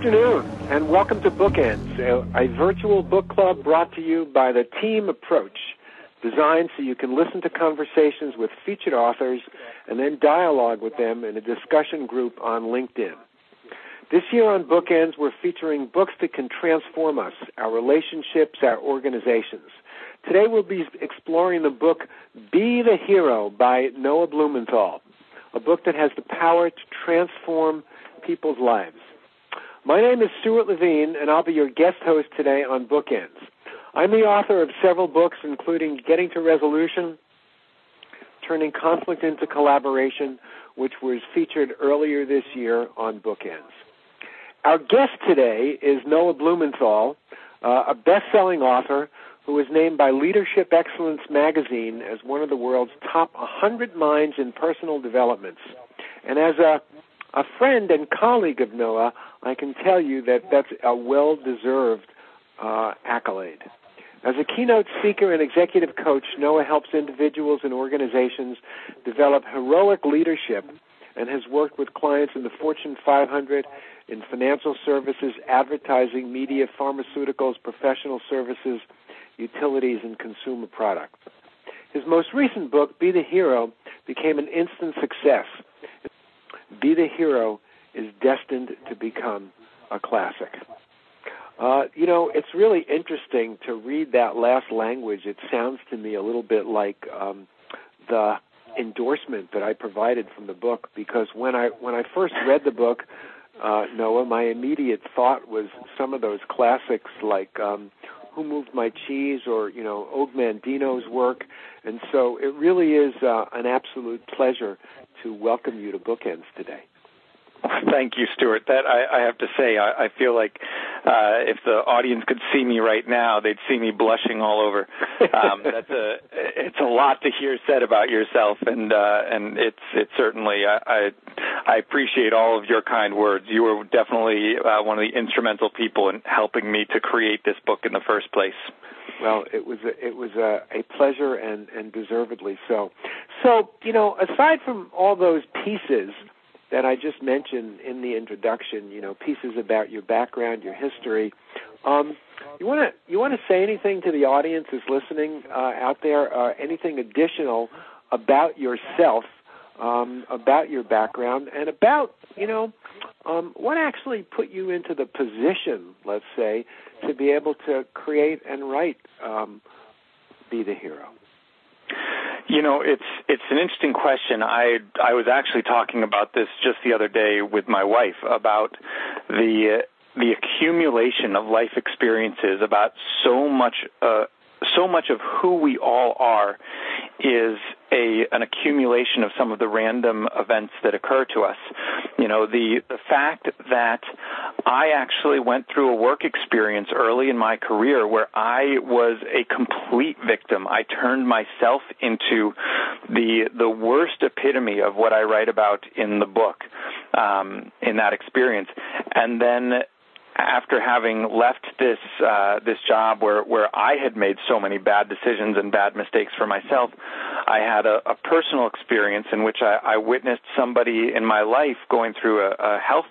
afternoon, and welcome to Bookends, a virtual book club brought to you by the Team Approach, designed so you can listen to conversations with featured authors and then dialogue with them in a discussion group on LinkedIn. This year on Bookends, we're featuring books that can transform us, our relationships, our organizations. Today we'll be exploring the book Be the Hero by Noah Blumenthal, a book that has the power to transform people's lives. My name is Stuart Levine, and I'll be your guest host today on Bookends. I'm the author of several books, including Getting to Resolution, Turning Conflict into Collaboration, which was featured earlier this year on Bookends. Our guest today is Noah Blumenthal, a best-selling author who was named by Leadership Excellence magazine as one of the world's top 100 minds in personal development. And as a friend and colleague of Noah, I can tell you that that's a well-deserved accolade. As a keynote speaker and executive coach, Noah helps individuals and organizations develop heroic leadership and has worked with clients in the Fortune 500, in financial services, advertising, media, pharmaceuticals, professional services, utilities, and consumer products. His most recent book, Be the Hero, became an instant success. Be the Hero is destined to become a classic. It's really interesting to read that last language. It sounds to me a little bit like the endorsement that I provided from the book, because when I first read the book, Noah, my immediate thought was some of those classics like Who Moved My Cheese or, Og Mandino's work. And so it really is an absolute pleasure to welcome you to Bookends today. Thank you, Stuart. That I have to say, I feel like if the audience could see me right now, they'd see me blushing all over. It's a lot to hear said about yourself, and it's certainly I appreciate all of your kind words. You were definitely one of the instrumental people in helping me to create this book in the first place. Well, it was a pleasure and deservedly so. So, aside from all those pieces that I just mentioned in the introduction, pieces about your background, your history, you want to say anything to the audience who's listening out there, anything additional about yourself, about your background, and about, what actually put you into the position, let's say, to be able to create and write Be the Hero? It's an interesting question. I was actually talking about this just the other day with my wife about the accumulation of life experiences, about so much of who we all are is an accumulation of some of the random events that occur to us. The fact that I actually went through a work experience early in my career where I was a complete victim. I turned myself into the worst epitome of what I write about in the book in that experience. And then after having left this job where I had made so many bad decisions and bad mistakes for myself, I had a personal experience in which I witnessed somebody in my life going through a health,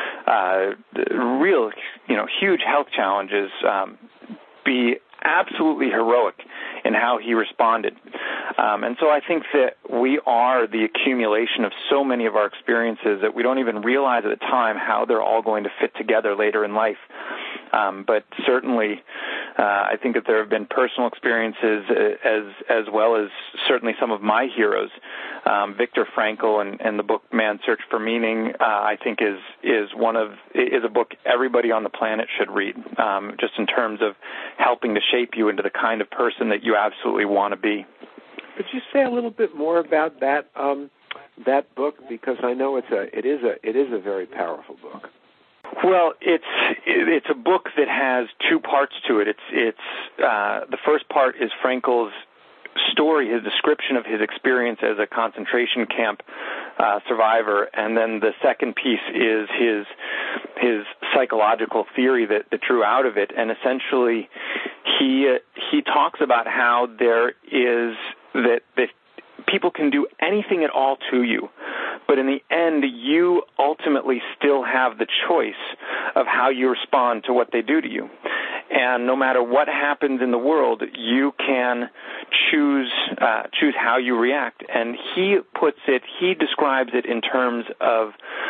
huge health challenges, be absolutely heroic in how he responded. And so I think that we are the accumulation of so many of our experiences that we don't even realize at the time how they're all going to fit together later in life. But certainly, I think that there have been personal experiences as well as certainly some of my heroes. Viktor Frankl and the book Man's Search for Meaning, I think is a book everybody on the planet should read, just in terms of helping to shape you into the kind of person that you absolutely want to be. Could you say a little bit more about that book, because I know it is a very powerful book. Well, it's a book that has two parts to it. It's the first part is Frankl's story, his description of his experience as a concentration camp survivor, and then the second piece is his psychological theory that drew out of it. And essentially, he talks about how there is that people can do anything at all to you, but in the end, you ultimately still have the choice of how you respond to what they do to you. And no matter what happens in the world, you can choose how you react. And he describes it in terms of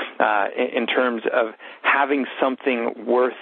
having something worth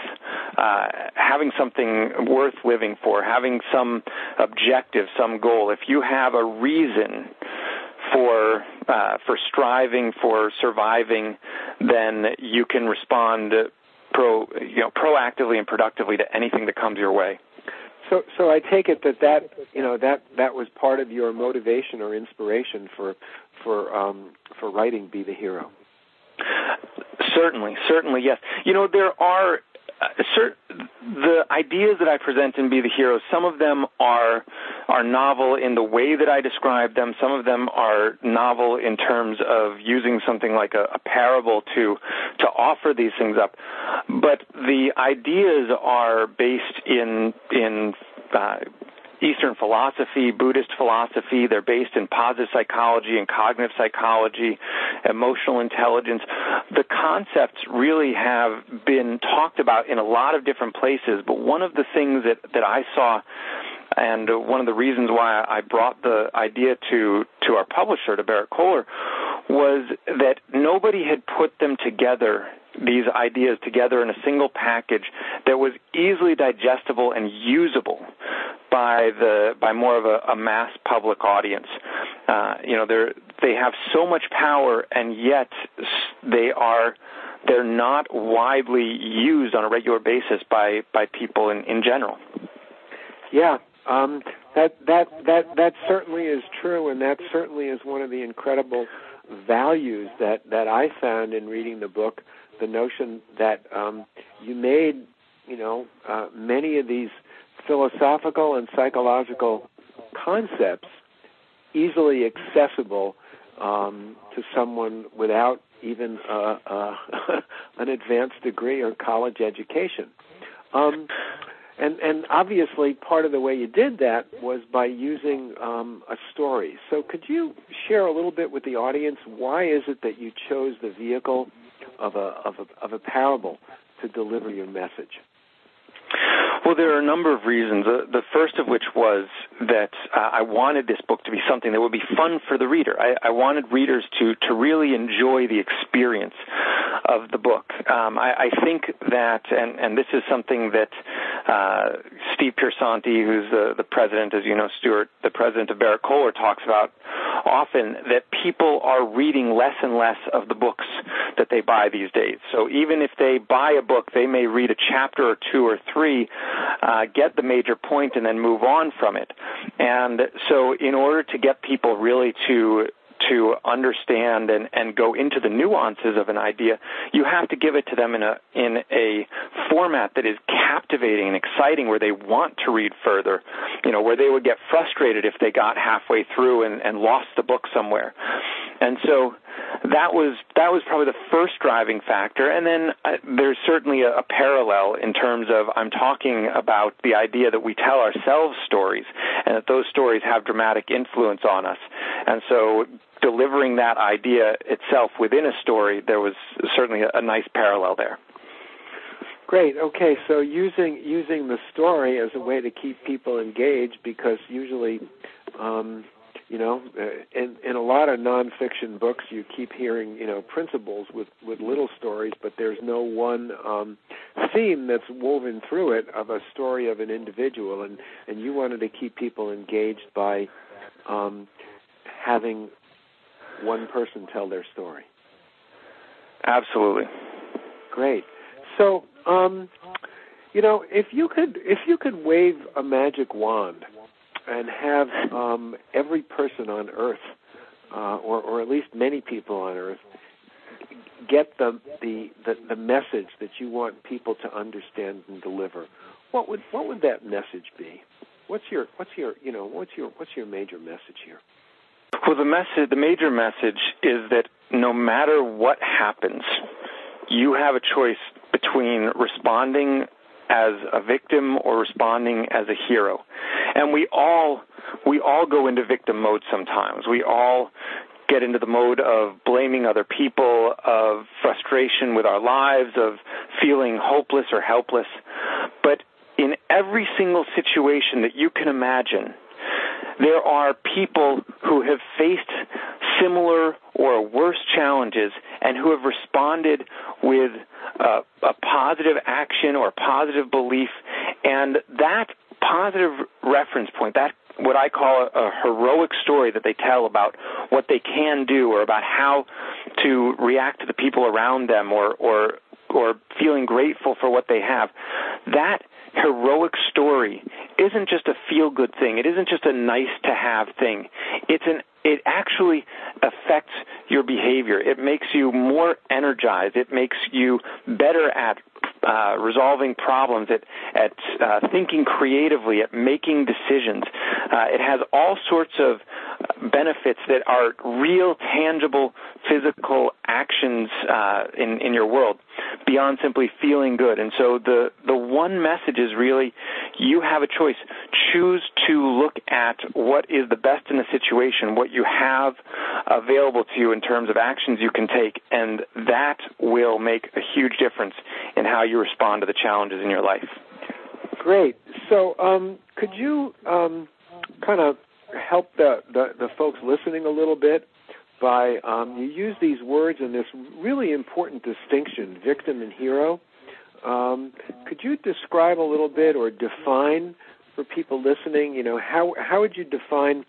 living for, having some objective, some goal. If you have a reason for striving, for surviving, then you can respond proactively and productively to anything that comes your way. So I take it that was part of your motivation or inspiration for writing Be the Hero. Certainly, yes. There are the ideas that I present in Be the Hero. Some of them are novel in the way that I describe them. Some of them are novel in terms of using something like a parable to offer these things up. But the ideas are based in Eastern philosophy, Buddhist philosophy. They're based in positive psychology and cognitive psychology, emotional intelligence. The concepts really have been talked about in a lot of different places, but one of the things that I saw, and one of the reasons why I brought the idea to our publisher, to Barrett Kohler, was that nobody had put them together, these ideas together in a single package that was easily digestible and usable by more of a mass public audience. They have so much power, and yet they're not widely used on a regular basis by people in general. Yeah, that certainly is true, and that certainly is one of the incredible values that I found in reading the book. The notion that you made, many of these philosophical and psychological concepts easily accessible to someone without even an advanced degree or college education. And obviously part of the way you did that was by using a story. So could you share a little bit with the audience, why is it that you chose the vehicle of a parable to deliver your message? Well, there are a number of reasons. The first of which was that I wanted this book to be something that would be fun for the reader. I wanted readers to really enjoy the experience of the book. I think that, and this is something that Steve Piersanti, who's the president, as you know, Stuart, the president of Barrett Kohler, talks about often, that people are reading less and less of the books that they buy these days. So even if they buy a book, they may read a chapter or two or three, get the major point, and then move on from it. And so in order to get people really to understand and go into the nuances of an idea, you have to give it to them in a format that is captivating and exciting, where they want to read further, where they would get frustrated if they got halfway through and lost the book somewhere. And so that was probably the first driving factor. And then there's certainly a parallel in terms of I'm talking about the idea that we tell ourselves stories, and that those stories have dramatic influence on us. And so delivering that idea itself within a story, there was certainly a nice parallel there. Great. Okay, so using the story as a way to keep people engaged, because usually, in a lot of nonfiction books, you keep hearing, principles with little stories, but there's no one theme that's woven through it of a story of an individual, and you wanted to keep people engaged by having one person tell their story. Absolutely. Great. So, if you could wave a magic wand and have every person on Earth, or at least many people on Earth, get the message that you want people to understand and deliver, what would that message be? What's your major message here? Well, the major message is that no matter what happens, you have a choice between responding as a victim or responding as a hero. And we all go into victim mode sometimes. We all get into the mode of blaming other people, of frustration with our lives, of feeling hopeless or helpless. But in every single situation that you can imagine, there are people who have faced similar or worse challenges and who have responded with a positive action or positive belief, and that positive reference point, that what I call a heroic story that they tell about what they can do or about how to react to the people around them or feeling grateful for what they have, that heroic story isn't just a feel-good thing. It isn't just a nice-to-have thing. It actually affects your behavior. It makes you more energized. It makes you better at resolving problems, at thinking creatively, at making decisions. It has all sorts of benefits that are real, tangible, physical actions in your world beyond simply feeling good. And so the one message is really, you have a choice. Choose to look at what is the best in the situation, what you have available to you in terms of actions you can take, and that will make a huge difference in how you respond to the challenges in your life. Great. So could you kind of help the folks listening a little bit by, you use these words in this really important distinction, victim and hero. Could you describe a little bit or define for people listening, how would you define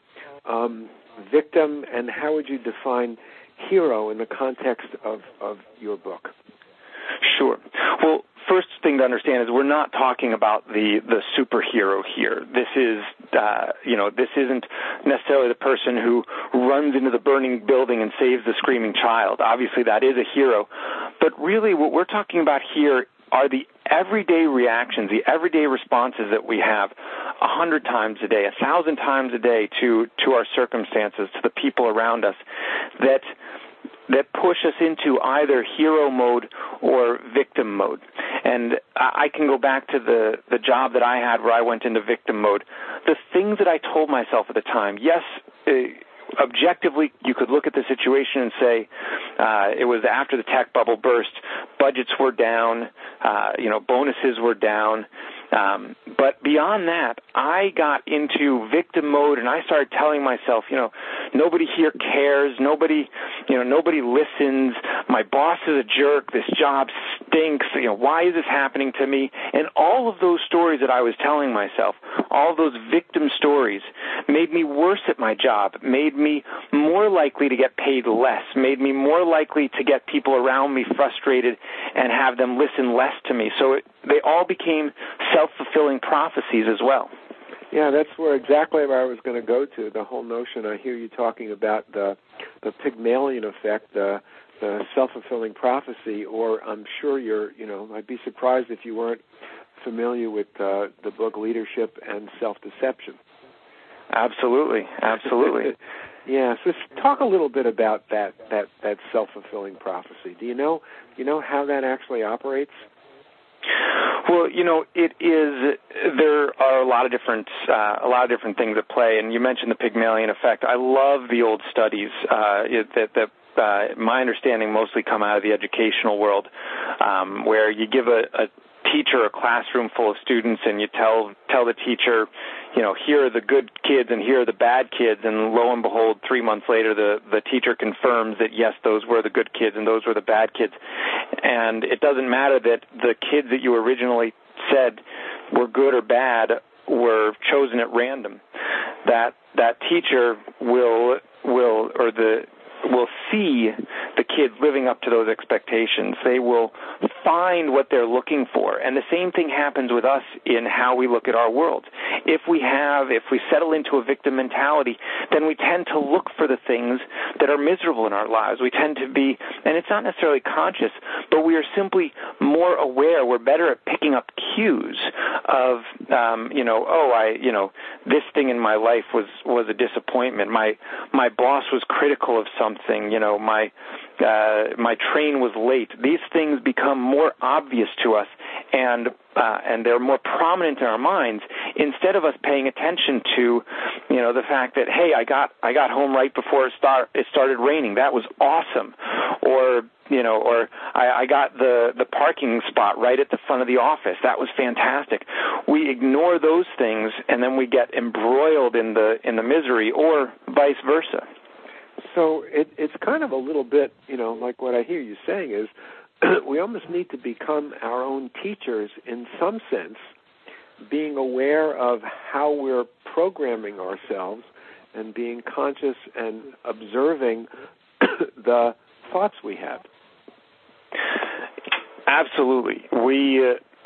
victim and how would you define hero in the context of your book? Sure. Well, first thing to understand is we're not talking about the superhero here. This is, this isn't necessarily the person who runs into the burning building and saves the screaming child. Obviously, that is a hero. But really, what we're talking about here are the everyday reactions, the everyday responses that we have 100 times a day, 1,000 times a day to our circumstances, to the people around us, that push us into either hero mode or victim mode. And I can go back to the job that I had where I went into victim mode. The things that I told myself at the time, yes, objectively, you could look at the situation and say it was after the tech bubble burst, budgets were down, bonuses were down. But beyond that, I got into victim mode, and I started telling myself, nobody here cares, nobody listens, my boss is a jerk, this job stinks, why is this happening to me? And all of those stories that I was telling myself, all of those victim stories, made me worse at my job, made me more likely to get paid less, made me more likely to get people around me frustrated and have them listen less to me. So they all became self-fulfilling prophecies as well. Yeah, that's exactly where I was going to go to, the whole notion. I hear you talking about the Pygmalion effect, the self-fulfilling prophecy, or I'm sure I'd be surprised if you weren't familiar with the book Leadership and Self-Deception. Absolutely. Yeah, so talk a little bit about that self-fulfilling prophecy. Do you know how that actually operates? Well, it is. There are a lot of different things at play, and you mentioned the Pygmalion effect. I love the old studies that my understanding mostly come out of the educational world, where you give a teacher a classroom full of students, and you tell the teacher, here are the good kids and here are the bad kids, and lo and behold, 3 months later, the teacher confirms that, yes, those were the good kids and those were the bad kids. And it doesn't matter that the kids that you originally said were good or bad were chosen at random. That teacher will see the kids living up to those expectations. They will find what they're looking for. And the same thing happens with us in how we look at our world. If we settle into a victim mentality, then we tend to look for the things that are miserable in our lives. We tend to be, and it's not necessarily conscious, but we are simply more aware. We're better at picking up cues of, this thing in my life was a disappointment. My boss was critical of something. My train was late. These things become more obvious to us, and they're more prominent in our minds, instead of us paying attention to, the fact that, hey, I got home right before it started raining. That was awesome. Or I got the parking spot right at the front of the office. That was fantastic. We ignore those things, and then we get embroiled in the misery, or vice versa. So it's kind of a little bit, like what I hear you saying is, we almost need to become our own teachers in some sense, being aware of how we're programming ourselves and being conscious and observing the thoughts we have. Absolutely. We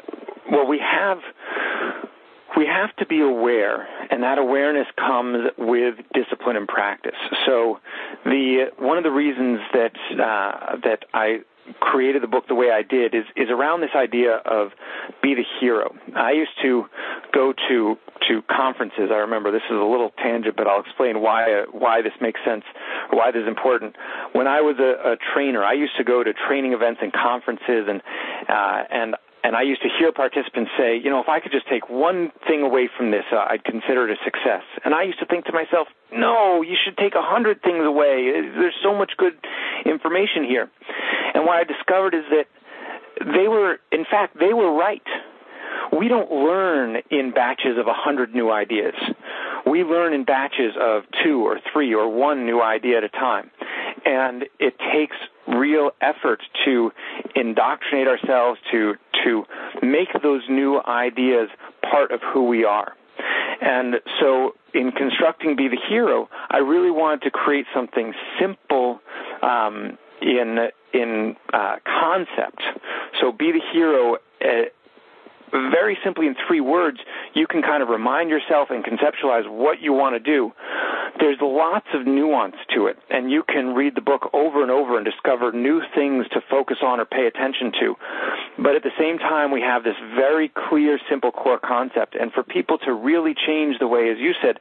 have to be aware, and that awareness comes with discipline and practice. So one of the reasons that I created the book the way I did is around this idea of be the hero. I used to go to conferences. I remember, this is a little tangent, but I'll explain why this makes sense, why this is important. When I was a trainer, I used to go to training events and conferences, and I used to hear participants say, if I could just take one thing away from this, I'd consider it a success. And I used to think to myself, no, you should take 100 things away. There's so much good information here. And what I discovered is that they were right. We don't learn in batches of 100 new ideas. We learn in batches of 2 or 3 or 1 new idea at a time. And it takes real effort to indoctrinate ourselves, to make those new ideas part of who we are. And so in constructing Be the Hero, I really wanted to create something simple in concept. So Be the Hero, very simply in 3 words, you can kind of remind yourself and conceptualize what you want to do. There's lots of nuance to it, and you can read the book over and over and discover new things to focus on or pay attention to. But at the same time, we have this very clear, simple core concept. And for people to really change the way, as you said,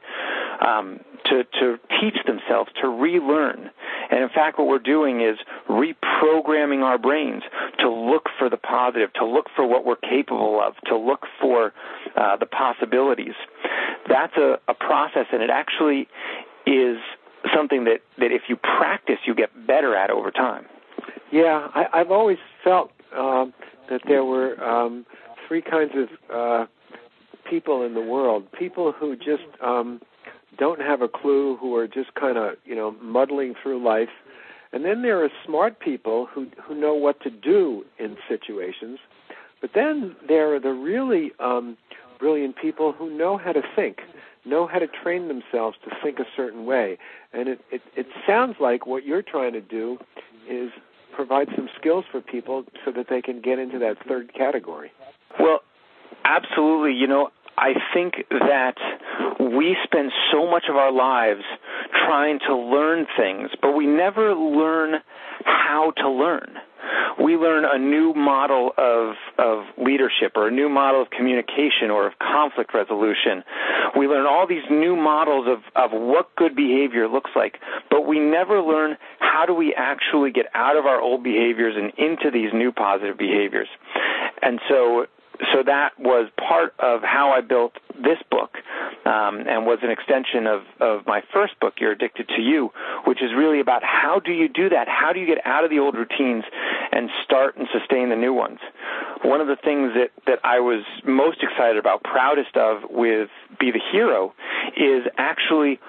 to teach themselves, to relearn. And in fact, what we're doing is reprogramming our brains to look for the positive, to look for what we're capable of, to look for the possibilities. That's a process, and it actually is something that if you practice, you get better at over time. Yeah, I've always felt that there were 3 kinds of people in the world. People who just don't have a clue, who are just kind of, muddling through life. And then there are smart people who know what to do in situations. But then there are the really brilliant people who know how to think, know how to train themselves to think a certain way. And it sounds like what you're trying to do is provide some skills for people so that they can get into that 3rd category. Well, absolutely. I think that we spend so much of our lives trying to learn things, but we never learn how to learn. We learn a new model of leadership, or a new model of communication, or of conflict resolution. We learn all these new models of what good behavior looks like, but we never learn how do we actually get out of our old behaviors and into these new positive behaviors. And so that was part of how I built this book, and was an extension of my first book, You're Addicted to You, which is really about how do you do that? How do you get out of the old routines and start and sustain the new ones? One of the things that I was most excited about, proudest of with Be the Hero, is actually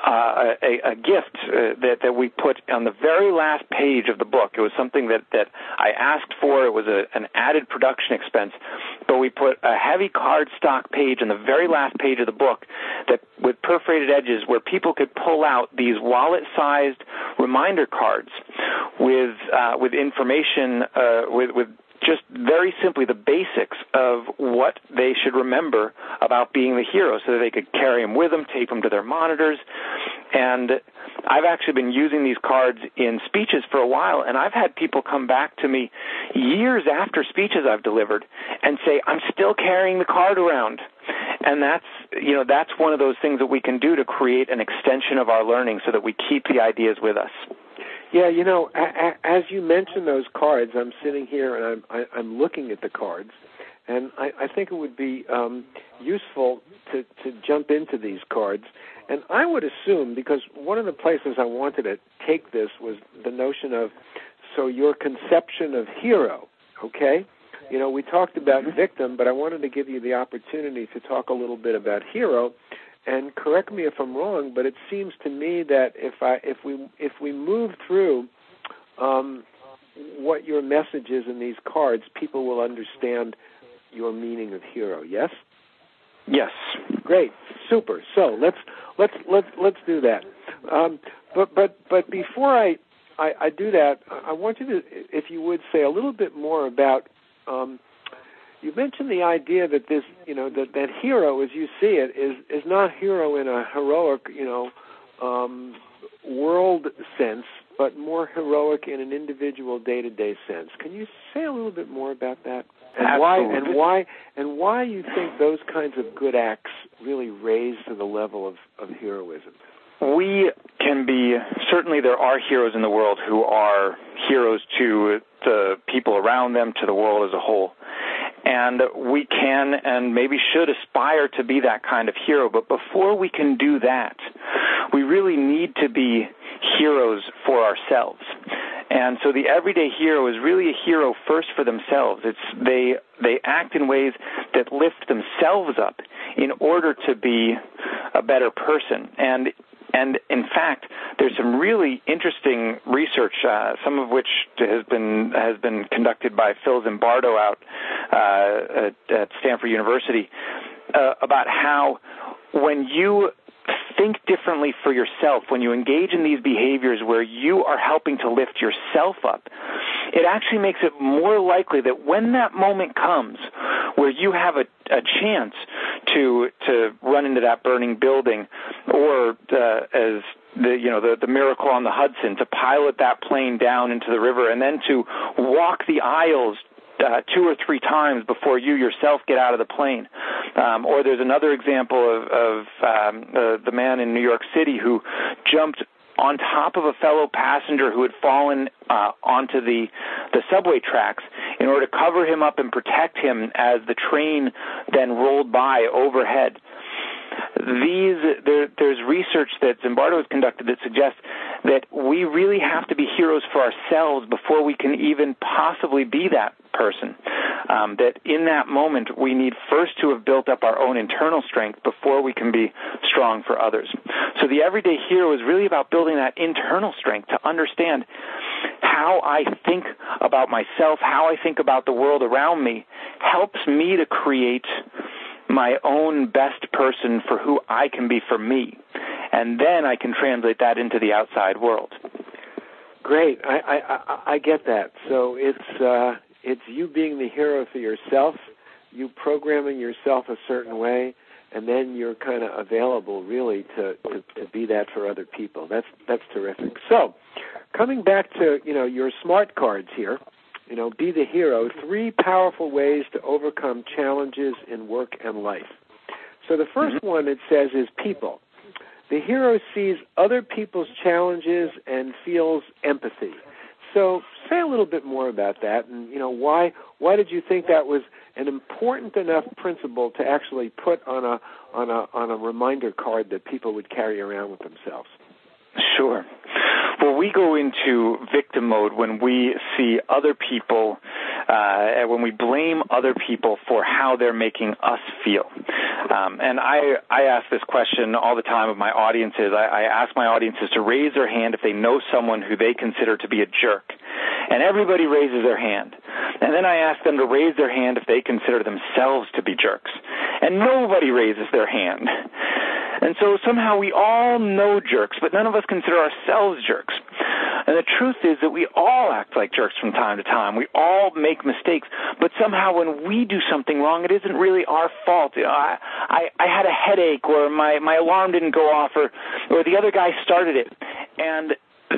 a gift that we put on the very last page of the book. It was something that I asked for. It was an added production expense, but we put a heavy cardstock page on the very last page of the book that with perforated edges, where people could pull out these wallet-sized reminder cards with information, with just very simply the basics of what they should remember about being the hero, so that they could carry them with them, tape them to their monitors. And I've actually been using these cards in speeches for a while, and I've had people come back to me years after speeches I've delivered and say, I'm still carrying the card around. And that's one of those things that we can do to create an extension of our learning so that we keep the ideas with us. Yeah, as you mentioned those cards, I'm sitting here and I'm looking at the cards, And I think it would be useful to jump into these cards. And I would assume, because one of the places I wanted to take this was the notion of, so your conception of hero, okay? You know, we talked about victim, but I wanted to give you the opportunity to talk a little bit about hero. And correct me if I'm wrong, but it seems to me that if we move through what your message is in these cards, people will understand your meaning of hero. Yes? Yes. Great. Super. So let's do that. But before I do that, I want you to, if you would, say a little bit more about. You mentioned the idea that this, you know, that hero, as you see it, is not hero in a heroic, you know, world sense, but more heroic in an individual day-to-day sense. Can you say a little bit more about that? And Absolutely. why you think those kinds of good acts really raise to the level of heroism? We can be, certainly there are heroes in the world who are heroes to the people around them, to the world as a whole. And we can and maybe should aspire to be that kind of hero. But before we can do that, we really need to be heroes for ourselves. And so the everyday hero is really a hero first for themselves. They act in ways that lift themselves up in order to be a better person. And in fact, there's some really interesting research, some of which has been conducted by Phil Zimbardo out at Stanford University, about how when you think differently for yourself, when you engage in these behaviors where you are helping to lift yourself up, it actually makes it more likely that when that moment comes where you have a chance to run into that burning building, or as the miracle on the Hudson, to pilot that plane down into the river and then to walk the aisles 2 or 3 times before you yourself get out of the plane. Or there's another example of the man in New York City who jumped on top of a fellow passenger who had fallen onto the subway tracks in order to cover him up and protect him as the train then rolled by overhead. There's research that Zimbardo has conducted that suggests that we really have to be heroes for ourselves before we can even possibly be that person. That in that moment, we need first to have built up our own internal strength before we can be strong for others. So the everyday hero is really about building that internal strength to understand how I think about myself, how I think about the world around me, helps me to create my own best person for who I can be for me. And then I can translate that into the outside world. Great. I get that. So it's you being the hero for yourself, you programming yourself a certain way, and then you're kind of available really to be that for other people. That's terrific. So coming back to, your smart cards here, be the hero, 3 powerful ways to overcome challenges in work and life. So the first one, it says, is people. The hero sees other people's challenges and feels empathy. So say a little bit more about that, and why did you think that was an important enough principle to actually put on a reminder card that people would carry around with themselves? Sure. Well, we go into victim mode when we see other people, when we blame other people for how they're making us feel. And I ask this question all the time of my audiences. I ask my audiences to raise their hand if they know someone who they consider to be a jerk. And everybody raises their hand. And then I ask them to raise their hand if they consider themselves to be jerks. And nobody raises their hand. And so somehow we all know jerks, but none of us consider ourselves jerks. And the truth is that we all act like jerks from time to time. We all make mistakes, but somehow when we do something wrong, it isn't really our fault. I had a headache, or my alarm didn't go off, or the other guy started it. And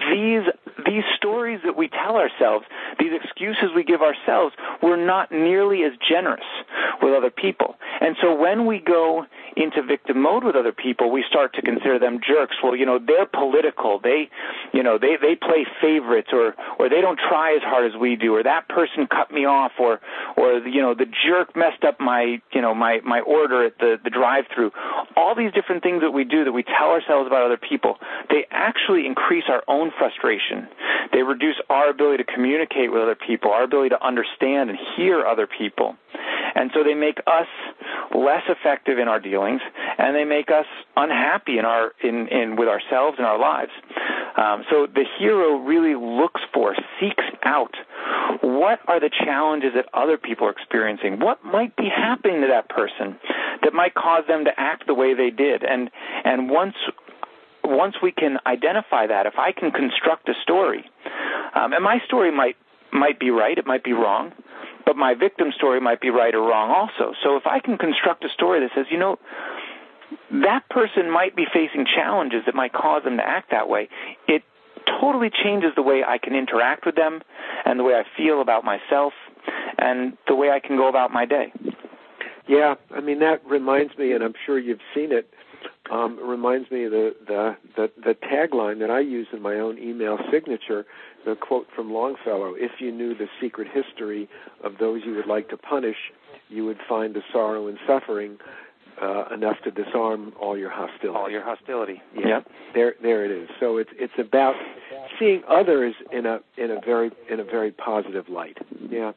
these stories that we tell ourselves, these excuses we give ourselves, we're not nearly as generous with other people. And so when we go into victim mode with other people, we start to consider them jerks. Well, they're political. They play favorites, or they don't try as hard as we do, or that person cut me off, or the jerk messed up my order at the drive-through. All these different things that we do that we tell ourselves about other people, they actually increase our own frustration. They reduce our ability to communicate with other people, our ability to understand and hear other people. And so they make us less effective in our dealings, and they make us unhappy with ourselves and our lives. So the hero really seeks out, what are the challenges that other people are experiencing? What might be happening to that person that might cause them to act the way they did? And once we can identify that, if I can construct a story, and my story might be right, it might be wrong, but my victim story might be right or wrong also. So if I can construct a story that says, that person might be facing challenges that might cause them to act that way, it totally changes the way I can interact with them and the way I feel about myself and the way I can go about my day. Yeah, that reminds me, and I'm sure you've seen it, reminds me of the tagline that I use in my own email signature, the quote from Longfellow: "If you knew the secret history of those you would like to punish, you would find the sorrow and suffering enough to disarm all your hostility." All your hostility. Yeah. There it is. So it's about seeing others in a very positive light. Yeah.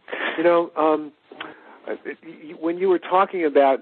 When you were talking about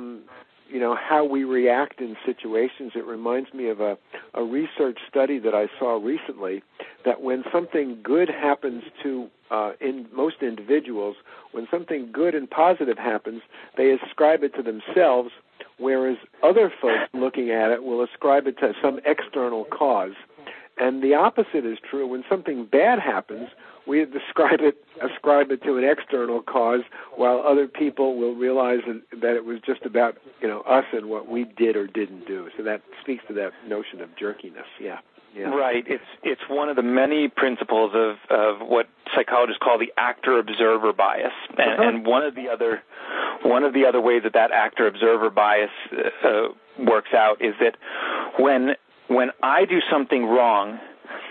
how we react in situations, it reminds me of a research study that I saw recently, that when something good happens to in most individuals, when something good and positive happens, they ascribe it to themselves, whereas other folks looking at it will ascribe it to some external cause. And the opposite is true. When something bad happens, we ascribe it to an external cause, while other people will realize that it was just about us and what we did or didn't do. So that speaks to that notion of jerkiness. Yeah. Yeah. Right. It's one of the many principles of what psychologists call the actor-observer bias, and one of the other ways that actor-observer bias works out is that when I do something wrong,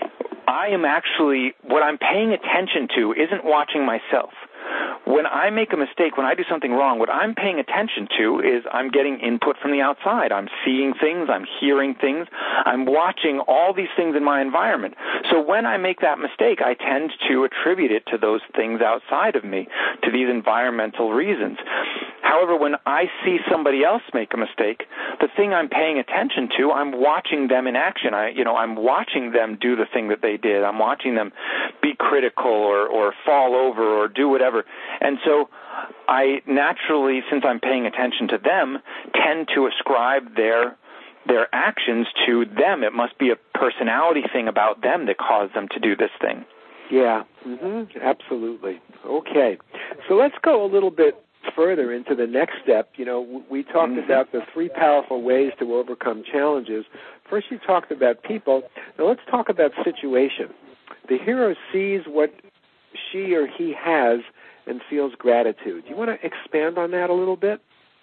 I am actually, what I'm paying attention to isn't watching myself. When I make a mistake, when I do something wrong, what I'm paying attention to is I'm getting input from the outside. I'm seeing things, I'm hearing things, I'm watching all these things in my environment. So when I make that mistake, I tend to attribute it to those things outside of me, to these environmental reasons. However, when I see somebody else make a mistake, the thing I'm paying attention to, I'm watching them in action. I'm watching them do the thing that they did. I'm watching them be critical or fall over or do whatever. And so I naturally, since I'm paying attention to them, tend to ascribe their actions to them. It must be a personality thing about them that caused them to do this thing. Yeah, absolutely. Okay, so let's go a little bit further into the next step. We talked about the 3 powerful ways to overcome challenges. First, you talked about people. Now let's talk about situation. The hero sees what she or he has and feels gratitude. Do you want to expand on that a little bit?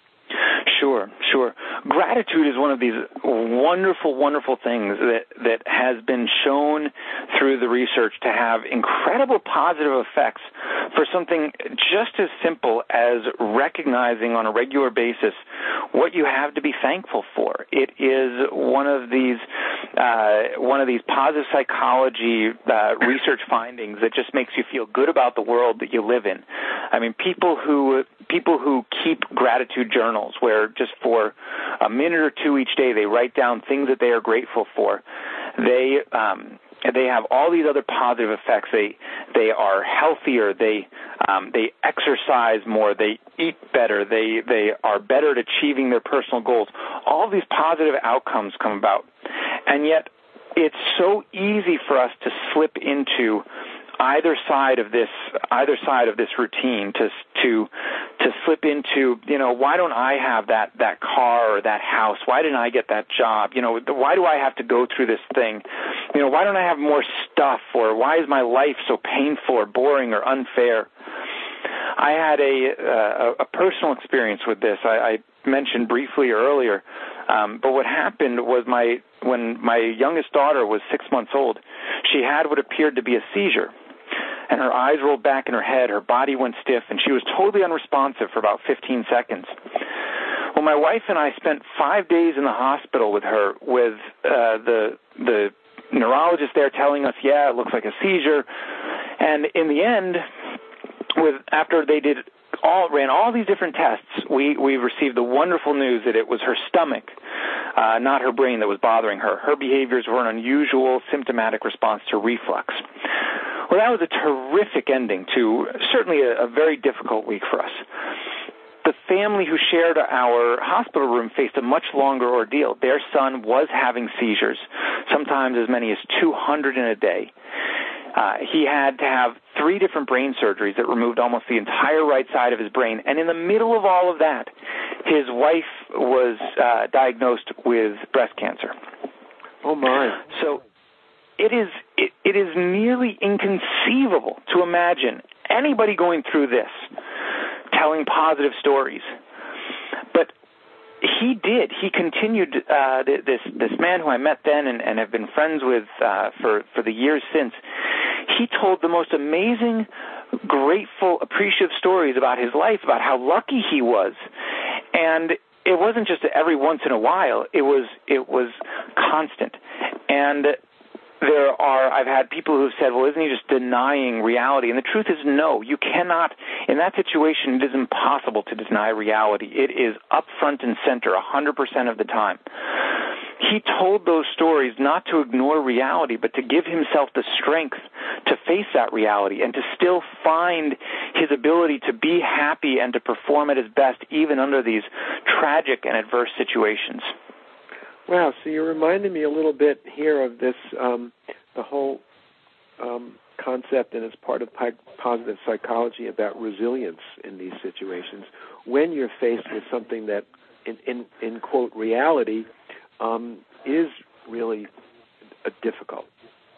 Sure. Gratitude is one of these wonderful, wonderful things that has been shown through the research to have incredible positive effects for something just as simple as recognizing on a regular basis what you have to be thankful for. It is one of these positive psychology research findings that just makes you feel good about the world that you live in. People who keep gratitude journals, where just for a minute or two each day they write down things that they are grateful for, they have all these other positive effects. They are healthier. They exercise more. They eat better. They are better at achieving their personal goals. All these positive outcomes come about, and yet it's so easy for us to slip into either side of this routine, to slip into, why don't I have that car or that house? Why didn't I get that job? Why do I have to go through this thing? Why don't I have more stuff? Or why is my life so painful or boring or unfair? I had a personal experience with this. I mentioned briefly earlier, but what happened was when my youngest daughter was 6 months old, she had what appeared to be a seizure, and her eyes rolled back in her head, her body went stiff, and she was totally unresponsive for about 15 seconds. Well, my wife and I spent 5 days in the hospital with her, with the neurologist there telling us, yeah, it looks like a seizure. And in the end, after they ran all these different tests, we received the wonderful news that it was her stomach, not her brain, that was bothering her. Her behaviors were an unusual symptomatic response to reflux. Well, that was a terrific ending to certainly a very difficult week for us. The family who shared our hospital room faced a much longer ordeal. Their son was having seizures, sometimes as many as 200 in a day. He had to have 3 different brain surgeries that removed almost the entire right side of his brain. And in the middle of all of that, his wife was diagnosed with breast cancer. Oh, my. So it is nearly inconceivable to imagine anybody going through this, telling positive stories. But he did. He continued, this man who I met then and have been friends with for the years since, he told the most amazing, grateful, appreciative stories about his life, about how lucky he was. And it wasn't just every once in a while. It was constant. And I've had people who've said, well, isn't he just denying reality? And the truth is, no, you cannot. In that situation, it is impossible to deny reality. It is up front and center 100% of the time. He told those stories not to ignore reality, but to give himself the strength to face that reality and to still find his ability to be happy and to perform at his best, even under these tragic and adverse situations. Wow, so you're reminding me a little bit here of this, the whole concept, and it's part of positive psychology, about resilience in these situations. When you're faced with something that, in quote, reality, is really difficult.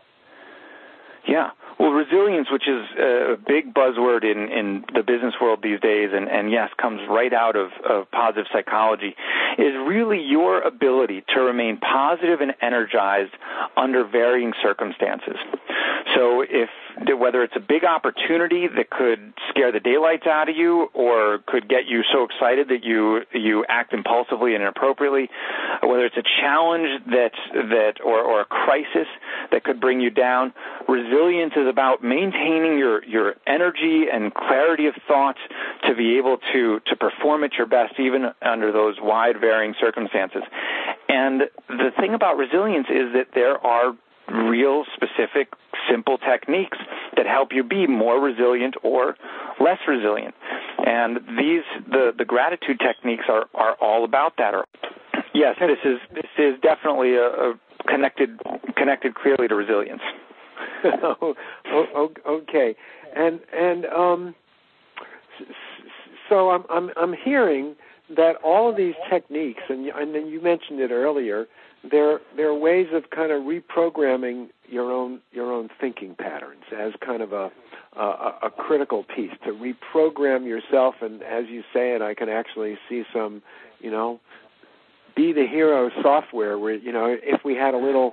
Yeah. Well, resilience, which is a big buzzword in the business world these days, and yes, comes right out of positive psychology, is really your ability to remain positive and energized under varying circumstances. So whether it's a big opportunity that could scare the daylights out of you or could get you so excited that you act impulsively and inappropriately, whether it's a challenge or a crisis that could bring you down, resilience is about maintaining your energy and clarity of thought to be able to perform at your best even under those wide varying circumstances. And the thing about resilience is that there are real, specific, simple techniques that help you be more resilient or less resilient. And the gratitude techniques are all about that. Yes, this is definitely a connected clearly to resilience. Okay, and so I'm hearing that all of these techniques, and then you mentioned it earlier, they're ways of kind of reprogramming your own thinking patterns as kind of a critical piece to reprogram yourself. And as you say it, I can actually see some, be the hero software where, if we had a little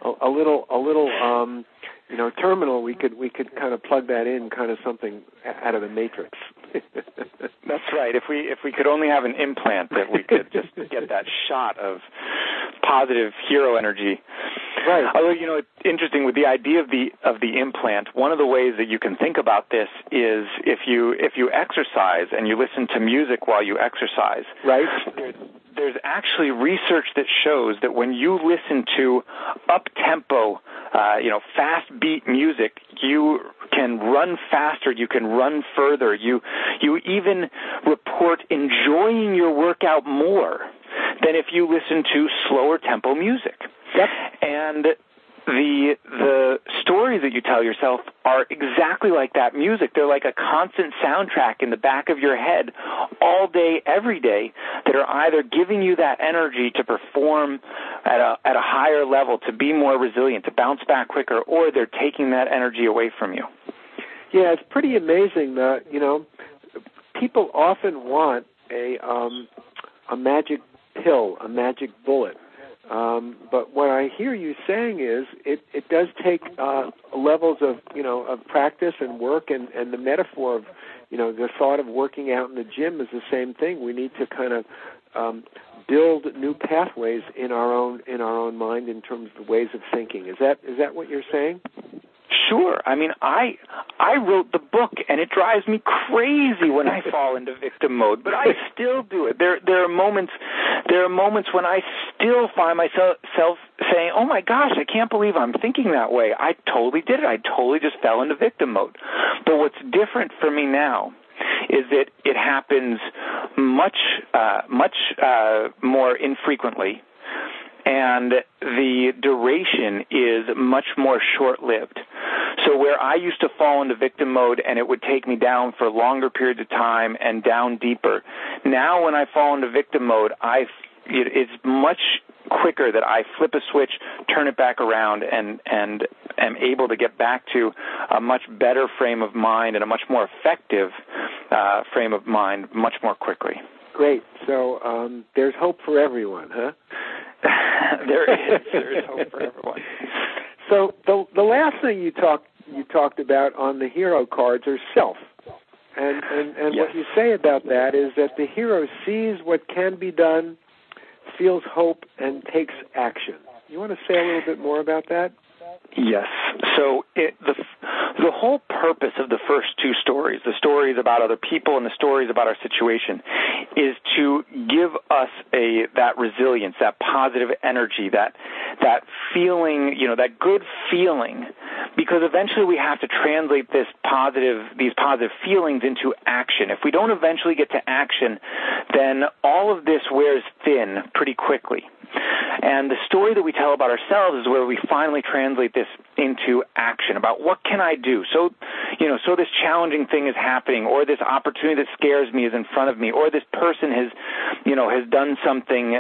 terminal, we could kind of plug that in, kind of something out of the Matrix. That's right. If we could only have an implant that we could just get that shot of positive hero energy. Right. Although, it's interesting with the idea of the implant. One of the ways that you can think about this is if you exercise and you listen to music while you exercise. Right. There's actually research that shows that when you listen to up-tempo, fast beat music, you can run faster, you can run further, you even report enjoying your workout more than if you listen to slower tempo music. Yep. And the stories that you tell yourself are exactly like that music. They're like a constant soundtrack in the back of your head all day, every day, that are either giving you that energy to perform at a higher level, to be more resilient, to bounce back quicker, or they're taking that energy away from you. Yeah, it's pretty amazing that, people often want a magic pill, a magic bullet. But what I hear you saying is it does take levels of practice and work, and the metaphor of the thought of working out in the gym is the same thing. We need to kind of build new pathways in our own mind in terms of ways of thinking. Is that what you're saying? Sure. I mean, I wrote the book, and it drives me crazy when I fall into victim mode, but I still do it. There are moments when I still find myself saying, "Oh my gosh, I can't believe I'm thinking that way. I totally did it. I totally just fell into victim mode." But what's different for me now is that it happens much more infrequently, and the duration is much more short-lived. So where I used to fall into victim mode and it would take me down for longer periods of time and down deeper, now when I fall into victim mode, it's much quicker that I flip a switch, turn it back around, and am able to get back to a much better frame of mind and a much more effective frame of mind much more quickly. Great. So there's hope for everyone, huh? There is hope for everyone. So the last thing you talked about on the hero cards are self. And yes. What you say about that is that the hero sees what can be done, feels hope, and takes action. You want to say a little bit more about that? Yes. So the whole purpose of the first two stories, the stories about other people and the stories about our situation, is to give us that resilience, that positive energy, that feeling, that good feeling, because eventually we have to translate these positive feelings into action. If we don't eventually get to action, then all of this wears thin pretty quickly. And the story that we tell about ourselves is where we finally translate this into action, about what can I do? So this challenging thing is happening, or this opportunity that scares me is in front of me, or this person has done something,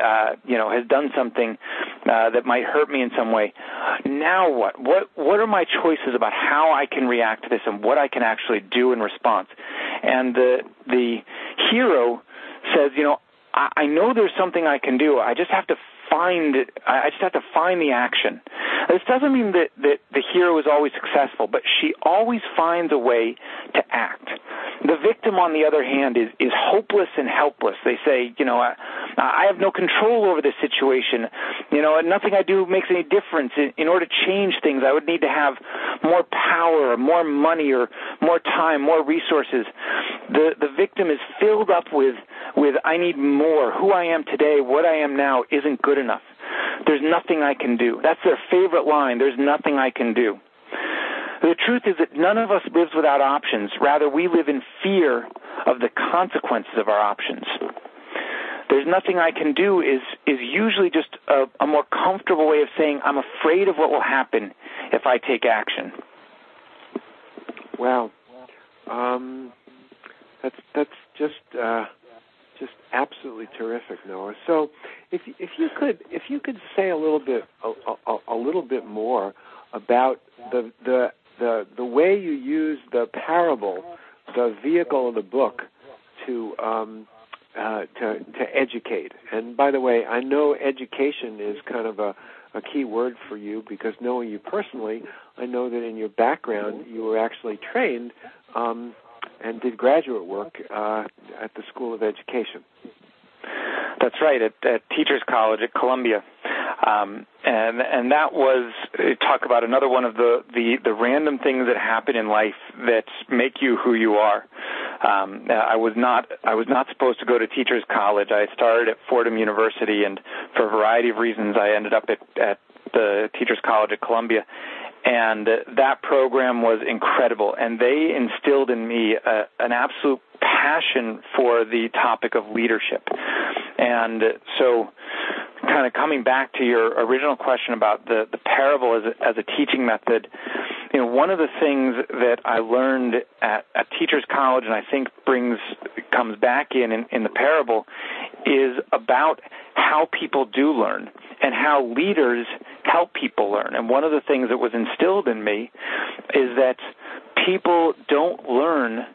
that might hurt me in some way. Now what? What are my choices about how I can react to this and what I can actually do in response? And the hero says, I know there's something I can do. I just have to find the action. This doesn't mean that the hero is always successful, but she always finds a way to act. The victim, on the other hand, is hopeless and helpless. They say, I have no control over this situation. Nothing I do makes any difference. In order to change things, I would need to have more power, or more money, or more time, more resources. The victim is filled up with I need more. Who I am today, what I am now, isn't good enough. There's nothing I can do. That's their favorite line. There's nothing I can do. The truth is that none of us lives without options. Rather, we live in fear of the consequences of our options. There's nothing I can do is usually just a more comfortable way of saying I'm afraid of what will happen if I take action. Wow. That's just absolutely terrific, Noah. So, if you could say a little bit more about the way you use the parable, the vehicle of the book, to educate. And by the way, I know education is kind of a key word for you, because knowing you personally, I know that in your background you were actually trained and did graduate work at the School of Education. That's right, at Teachers College at Columbia. And that was, talk about another one of the random things that happen in life that make you who you are. I was not supposed to go to Teachers College. I started at Fordham University, and for a variety of reasons, I ended up at the Teachers College at Columbia. And that program was incredible, and they instilled in me an absolute passion for the topic of leadership. And so, kind of coming back to your original question about the parable as a teaching method, one of the things that I learned at Teachers College, and I think comes back in the parable, is about how people do learn and how leaders help people learn. And one of the things that was instilled in me is that people don't learn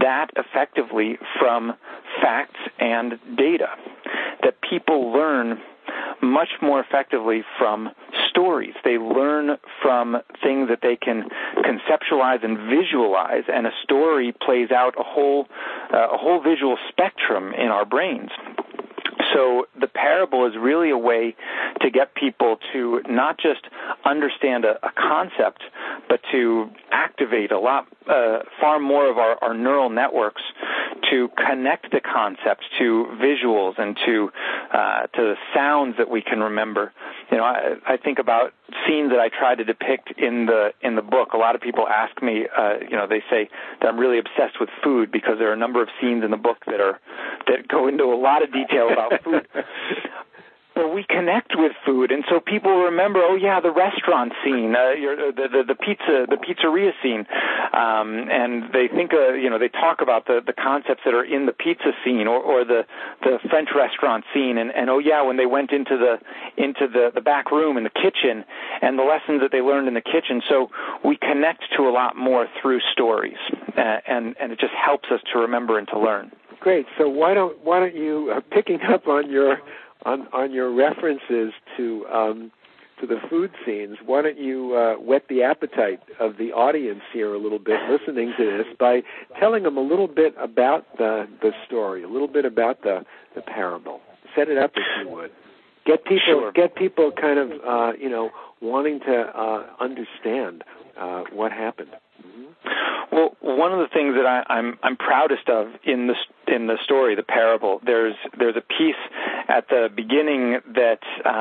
that effectively from facts and data, that people learn much more effectively from stories. They learn from things that they can conceptualize and visualize, and a story plays out a whole visual spectrum in our brains. So the parable is really a way to get people to not just understand a concept, but to activate far more of our neural networks to connect the concepts to visuals and to the sounds that we can remember. You know, I think about scenes that I try to depict in the book. A lot of people ask me, they say that I'm really obsessed with food because there are a number of scenes in the book that go into a lot of detail about food. But we connect with food, and so people remember, oh yeah, the restaurant scene, the pizzeria scene, and they think, they talk about the concepts that are in the pizza scene or the French restaurant scene, and oh yeah, when they went into the back room in the kitchen, and the lessons that they learned in the kitchen. So we connect to a lot more through stories, and it just helps us to remember and to learn. Great. So why don't you, picking up on your references to the food scenes, why don't you whet the appetite of the audience here a little bit listening to this by telling them a little bit about the story, a little bit about the parable. Set it up if you would. Get people kind of wanting to understand what happened. Mm-hmm. Well, one of the things that I'm proudest of in the story, the parable, there's a piece at the beginning that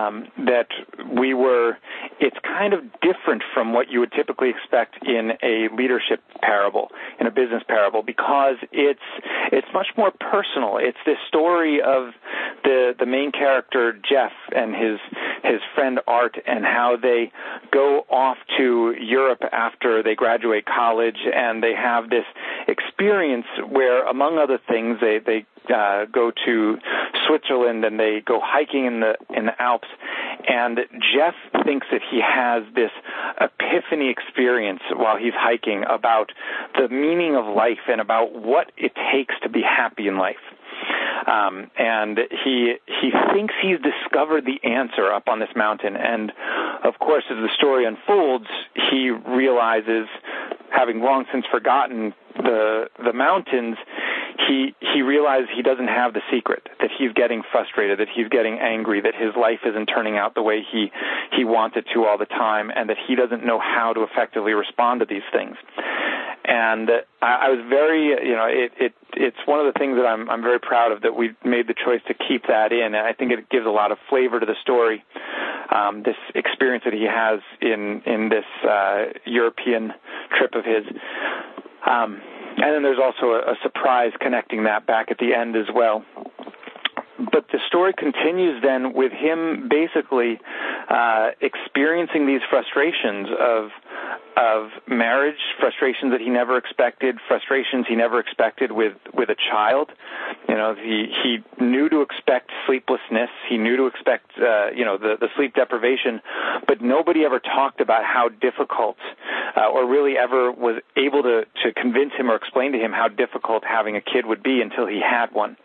it's kind of different from what you would typically expect in a leadership parable, in a business parable, because it's much more personal. It's this story of the main character Jeff and his friend Art, and how they go off to Europe after they graduate college, and they have this experience where, among other things, they go to Switzerland and they go hiking in the Alps, and Jeff thinks that he has this epiphany experience while he's hiking about the meaning of life and about what it takes to be happy in life. And he thinks he's discovered the answer up on this mountain. And, of course, as the story unfolds, he realizes, having long since forgotten the mountains, he realizes he doesn't have the secret, that he's getting frustrated, that he's getting angry, that his life isn't turning out the way he wants it to all the time, and that he doesn't know how to effectively respond to these things. And I was very, it's one of the things that I'm very proud of, that we made the choice to keep that in, and I think it gives a lot of flavor to the story, this experience that he has in this European trip of his. And then there's also a surprise connecting that back at the end as well. But the story continues then with him basically experiencing these frustrations of marriage, frustrations that he never expected, frustrations he never expected with a child. He knew to expect sleeplessness. He knew to expect the sleep deprivation, but nobody ever talked about how difficult, or really ever was able to convince him or explain to him how difficult having a kid would be until he had one.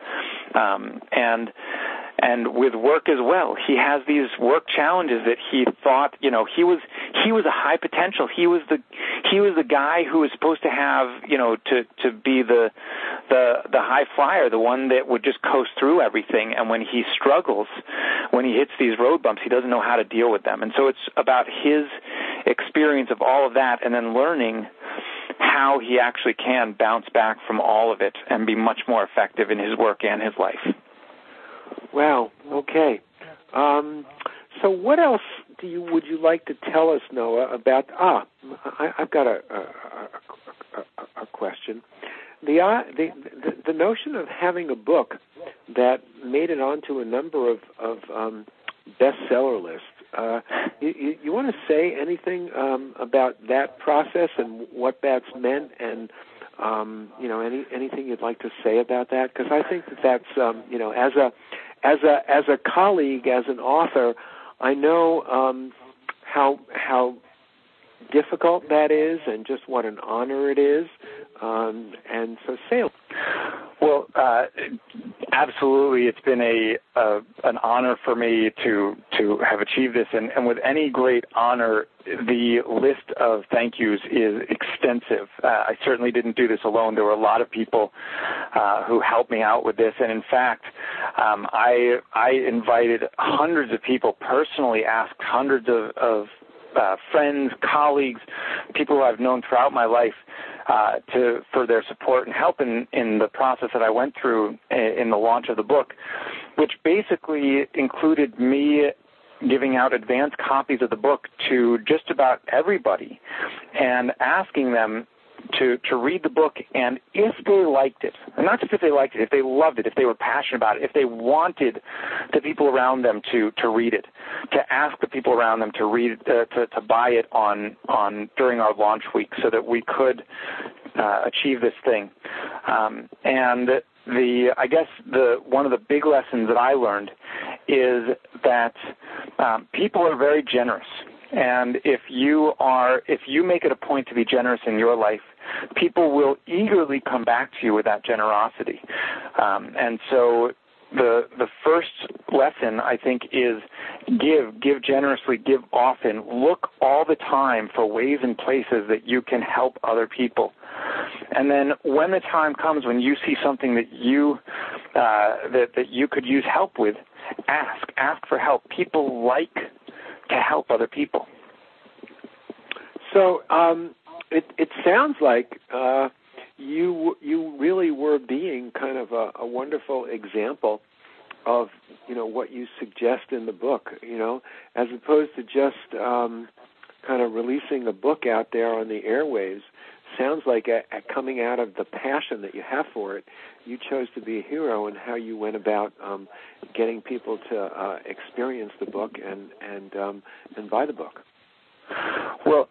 And with work as well, he has these work challenges that he thought, he was a high potential. He was the guy who was supposed to have, to be the high flyer, the one that would just coast through everything. And when he struggles, when he hits these road bumps, he doesn't know how to deal with them. And so it's about his experience of all of that, and then learning how he actually can bounce back from all of it and be much more effective in his work and his life. Wow. Okay. So what else would you like to tell us, Noah, about? I've got a question. The notion of having a book that made it onto a number of bestseller lists. You want to say anything about that process and what that's meant, and anything you'd like to say about that? Because I think that's as a colleague, as an author, I know how difficult that is, and just what an honor it is And so say. Well, absolutely, it's been an honor for me to have achieved this, and with any great honor, the list of thank yous is extensive. I certainly didn't do this alone. There were a lot of people who helped me out with this, and in fact, I invited hundreds of people, personally asked hundreds of friends, colleagues, people who I've known throughout my life for their support and help in the process that I went through in the launch of the book, which basically included me giving out advanced copies of the book to just about everybody and asking them to read the book, and if they liked it, and not just if they liked it, if they loved it, if they were passionate about it, if they wanted the people around them to read it, to ask the people around them to read to buy it on during our launch week, so that we could achieve this thing. And I guess one of the big lessons that I learned is that people are very generous. And if you make it a point to be generous in your life, people will eagerly come back to you with that generosity. And so the first lesson, I think, is give generously, give often. Look all the time for ways and places that you can help other people. And then when the time comes when you see something that you could use help with, ask for help. People like to help other people. So it sounds like you really were being kind of a wonderful example of what you suggest in the book, as opposed to just kind of releasing a book out there on the airwaves. Sounds like coming out of the passion that you have for it, you chose to be a hero in how you went about getting people to experience the book and buy the book. Well,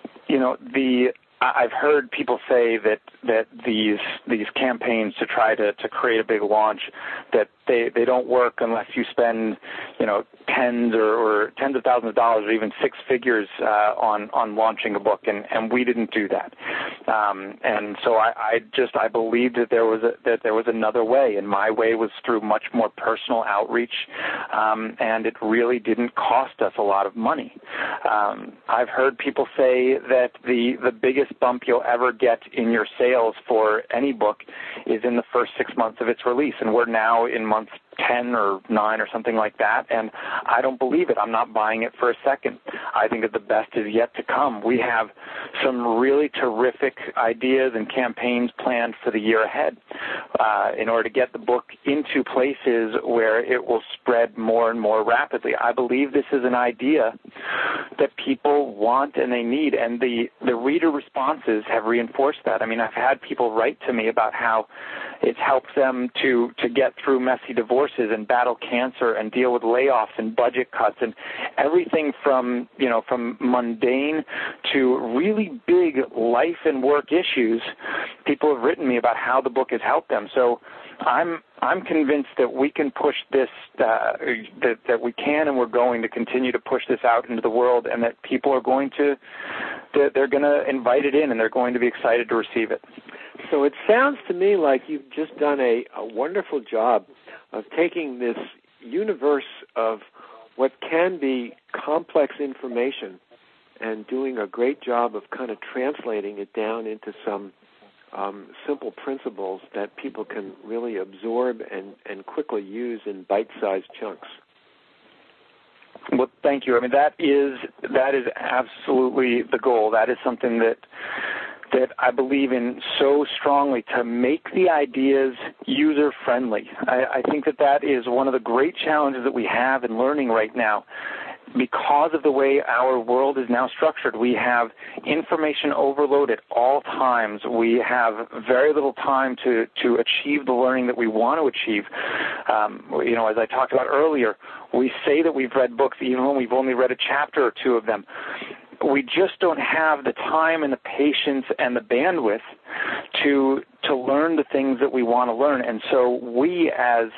I've heard people say that these campaigns to try to create a big launch, that they don't work unless you spend tens of thousands of dollars or even six figures on launching a book, and we didn't do that. And so I believed that there was another way, and my way was through much more personal outreach, and it really didn't cost us a lot of money. I've heard people say that the biggest bump you'll ever get in your sales for any book is in the first 6 months of its release, and we're now in month 10 or 9 or something like that, and I don't believe it. I'm not buying it for a second. I think that the best is yet to come. We have some really terrific ideas and campaigns planned for the year ahead in order to get the book into places where it will spread more and more rapidly. I believe this is an idea that people want and they need, and the reader responses have reinforced that. I mean, I've had people write to me about how it's helped them to get through messy divorces and battle cancer and deal with layoffs and budget cuts and everything from mundane to really big life and work issues. People have written me about how the book has helped them. So I'm convinced that we can push this, that we can and we're going to continue to push this out into the world, and that people are going to invite it in, and they're going to be excited to receive it. So it sounds to me like you've just done a wonderful job of taking this universe of what can be complex information and doing a great job of kind of translating it down into some simple principles that people can really absorb and quickly use in bite-sized chunks. Well, thank you. I mean, that is absolutely the goal. That is something that I believe in so strongly, to make the ideas user-friendly. I think that is one of the great challenges that we have in learning right now. Because of the way our world is now structured, we have information overload at all times. We have very little time to achieve the learning that we want to achieve. As I talked about earlier, we say that we've read books even when we've only read a chapter or two of them. We just don't have the time and the patience and the bandwidth to learn the things that we want to learn. And so we as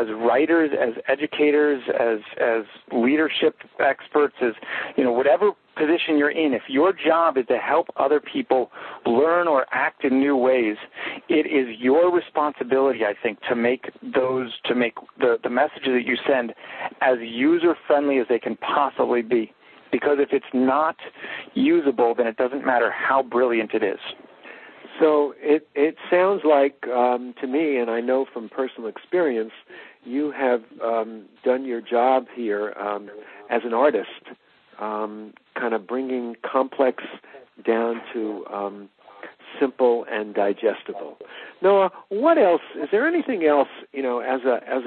writers, as educators, as leadership experts, as whatever position you're in, if your job is to help other people learn or act in new ways, it is your responsibility, I think, to make the messages that you send as user-friendly as they can possibly be. Because if it's not usable, then it doesn't matter how brilliant it is. So it sounds like, to me, and I know from personal experience, you have done your job here as an artist, kind of bringing complex down to simple and digestible. Noah, what else? Is there anything else, as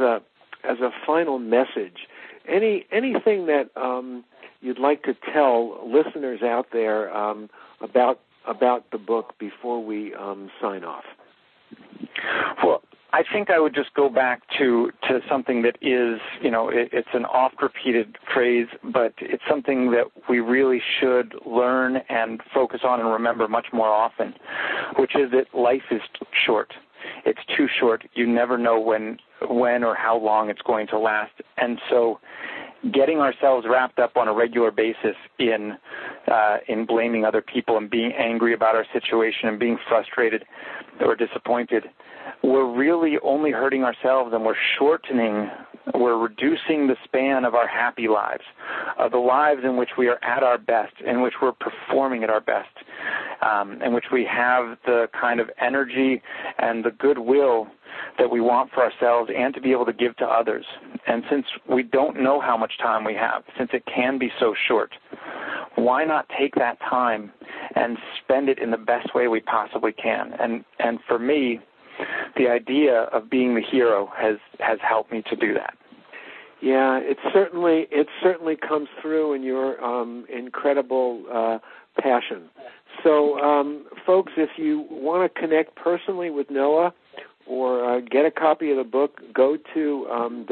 a final message? Anything that you'd like to tell listeners out there about the book before we sign off? Well, I think I would just go back to something that is, it's an oft-repeated phrase, but it's something that we really should learn and focus on and remember much more often, which is that life is short. It's too short. You never know when or how long it's going to last. And so getting ourselves wrapped up on a regular basis in blaming other people and being angry about our situation and being frustrated or disappointed, we're really only hurting ourselves, and we're reducing the span of our happy lives, the lives in which we are at our best, in which we're performing at our best, in which we have the kind of energy and the goodwill that we want for ourselves and to be able to give to others. And since we don't know how much time we have, since it can be so short, why not take that time and spend it in the best way we possibly can? And for me, the idea of being the hero has helped me to do that. Yeah, it certainly comes through in your incredible passion. So, folks, if you want to connect personally with Noah or get a copy of the book, go to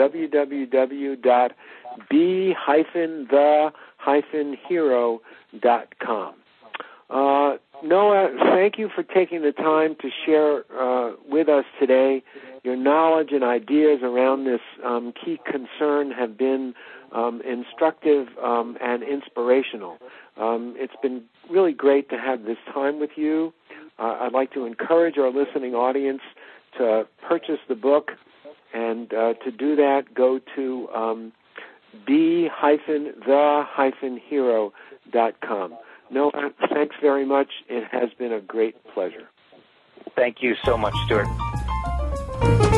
www.be-the-hero.com. Noah, thank you for taking the time to share with us today. Your knowledge and ideas around this key concern have been instructive and inspirational. It's been really great to have this time with you. I'd like to encourage our listening audience to purchase the book, and to do that, go to be-the-hero.com. Noah, thanks very much. It has been a great pleasure. Thank you so much, Stuart.